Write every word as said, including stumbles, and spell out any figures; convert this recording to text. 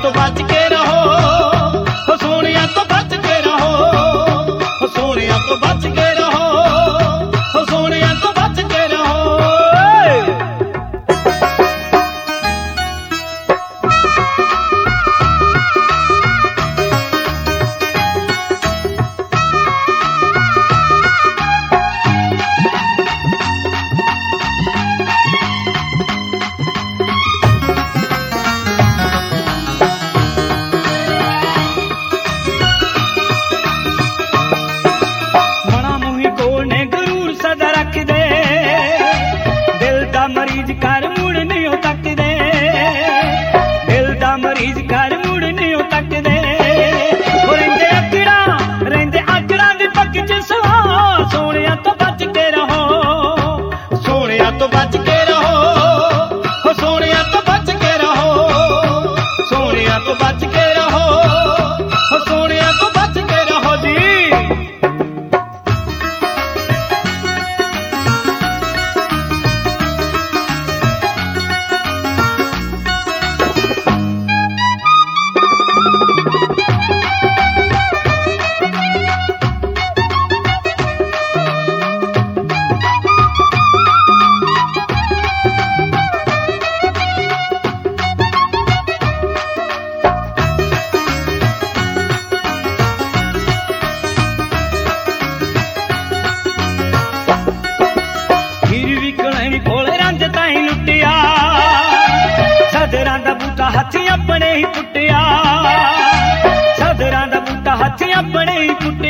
तो बच के रहो, हो सोनिया तो बच के रहो, हो सोनिया तो बच के रहो, हो सोनिया तो बच के रहो। मरीज घर मुड़ नहीं हो तकदे, दिल दा मरीज घर मुड़ नहीं हो तकदे, रेंदे अकड़ा रेंदे अकड़ा दी पक च सवा, सोनिया तो बच के रहो, सोनिया तो बच के रहो, हो सोनिया तो बच के रहो, सोनिया तो बच के रहो, हो सोनिया तो बच के रहो जी। सदरां दा बूटा हथी अपने ही पुट्टिया, सदरां दा बूटा हथी अपने ही पुट्टिया।